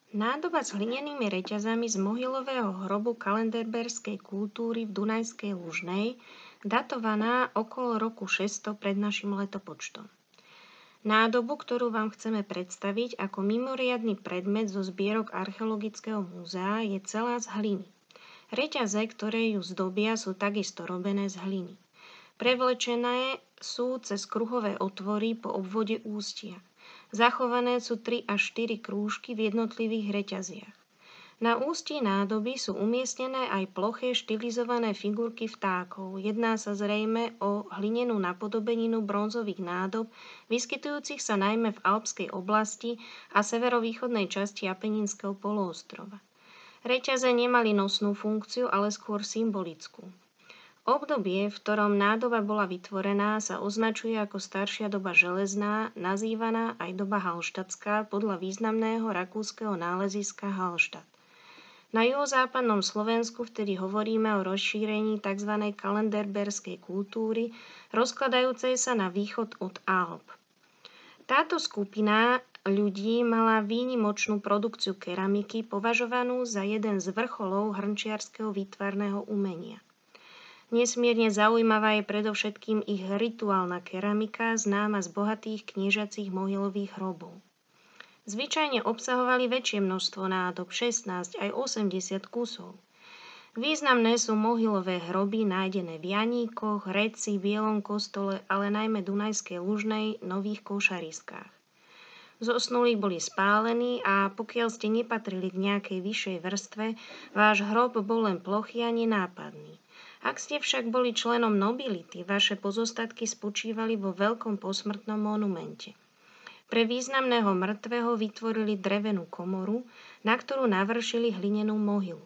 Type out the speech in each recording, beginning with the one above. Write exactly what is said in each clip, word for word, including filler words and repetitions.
Nádoba s hlinenými reťazami z mohylového hrobu kalenderberskej kultúry v Dunajskej Lužnej, datovaná okolo roku šesťsto pred našim letopočtom. Nádobu, ktorú vám chceme predstaviť ako mimoriadny predmet zo zbierok Archeologického múzea, je celá z hliny. Reťaze, ktoré ju zdobia, sú takisto robené z hliny. Prevlečené sú cez kruhové otvory po obvode ústia. Zachované sú tri až štyri krúžky v jednotlivých reťaziach. Na ústí nádoby sú umiestnené aj ploché štilizované figurky vtákov. Jedná sa zrejme o hlinenú napodobeninu bronzových nádob, vyskytujúcich sa najmä v alpskej oblasti a severovýchodnej časti Apeninského poloostrova. Reťaze nemali nosnú funkciu, ale skôr symbolickú. Obdobie, v ktorom nádoba bola vytvorená, sa označuje ako staršia doba železná, nazývaná aj doba halštatská podľa významného rakúskeho náleziska Hallstatt. Na juhozápadnom Slovensku vtedy hovoríme o rozšírení tzv. Kalenderberskej kultúry, rozkladajúcej sa na východ od Alp. Táto skupina ľudí mala výnimočnú produkciu keramiky, považovanú za jeden z vrcholov hrnčiarskeho výtvarného umenia. Nesmierne zaujímavá je predovšetkým ich rituálna keramika, známa z bohatých kniežacích mohylových hrobov. Zvyčajne obsahovali väčšie množstvo nádob, šestnásť aj osemdesiat kusov. Významné sú mohylové hroby nájdené v Janíkoch, Reci, Bielom Kostole, ale najmä Dunajskej Lužnej, Nových Košariskách. Zosnulí boli spálení a pokiaľ ste nepatrili k nejakej vyššej vrstve, váš hrob bol len plochý a nenápadný. Ak ste však boli členom nobility, vaše pozostatky spočívali vo veľkom posmrtnom monumente. Pre významného mŕtvého vytvorili drevenú komoru, na ktorú navršili hlinenú mohylu.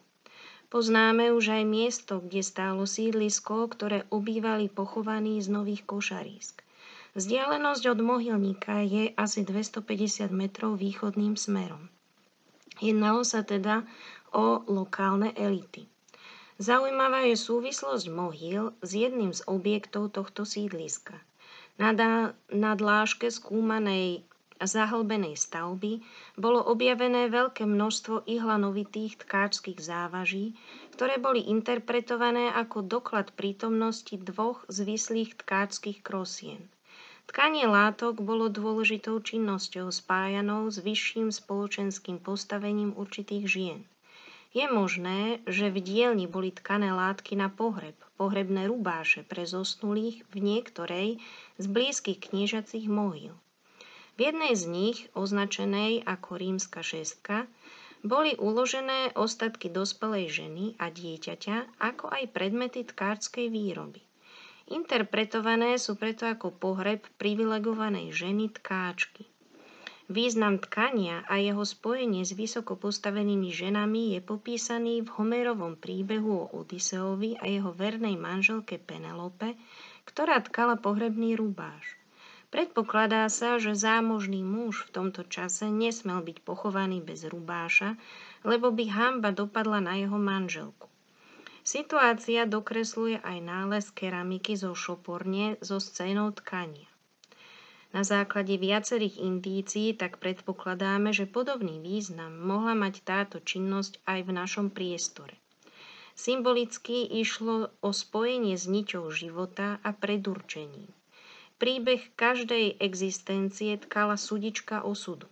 Poznáme už aj miesto, kde stálo sídlisko, ktoré obývali pochovaní z Nových Košarísk. Vzdialenosť od mohylníka je asi dvestopäťdesiat metrov východným smerom. Jednalo sa teda o lokálne elity. Zaujímavá je súvislosť mohyl s jedným z objektov tohto sídliska. Na, dá, na dláške skúmanej zahlbenej stavby bolo objavené veľké množstvo ihlanovitých tkáčskych závaží, ktoré boli interpretované ako doklad prítomnosti dvoch zvislých tkáčskych krosien. Tkanie látok bolo dôležitou činnosťou spájanou s vyšším spoločenským postavením určitých žien. Je možné, že v dielni boli tkané látky na pohreb, pohrebné rubáše pre zosnulých v niektorej z blízkych kniežacích mohyl. V jednej z nich, označenej ako rímska šestka, boli uložené ostatky dospelej ženy a dieťaťa, ako aj predmety tkárskej výroby. Interpretované sú preto ako pohreb privilegovanej ženy tkáčky. Význam tkania a jeho spojenie s vysoko postavenými ženami je popísaný v Homerovom príbehu o Odysseovi a jeho vernej manželke Penelope, ktorá tkala pohrebný rubáš. Predpokladá sa, že zámožný muž v tomto čase nesmel byť pochovaný bez rubáša, lebo by hanba dopadla na jeho manželku. Situácia dokresluje aj nález keramiky zo šoporne so scénou tkania. Na základe viacerých indícií tak predpokladáme, že podobný význam mohla mať táto činnosť aj v našom priestore. Symbolicky išlo o spojenie s niťou života a predurčením. Príbeh každej existencie tkala sudička osudu.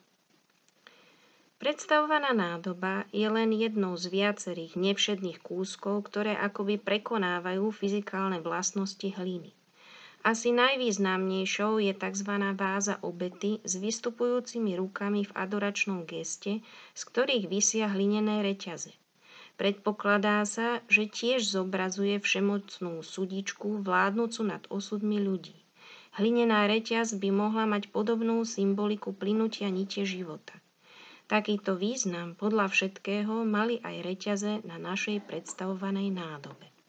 Predstavovaná nádoba je len jednou z viacerých nevšedných kúskov, ktoré akoby prekonávajú fyzikálne vlastnosti hliny. Asi najvýznamnejšou je tzv. Váza obety s vystupujúcimi rukami v adoračnom geste, z ktorých visia hlinené reťaze. Predpokladá sa, že tiež zobrazuje všemocnú sudičku vládnucu nad osudmi ľudí. Hlinená reťaz by mohla mať podobnú symboliku plynutia nite života. Takýto význam podľa všetkého mali aj reťaze na našej predstavovanej nádobe.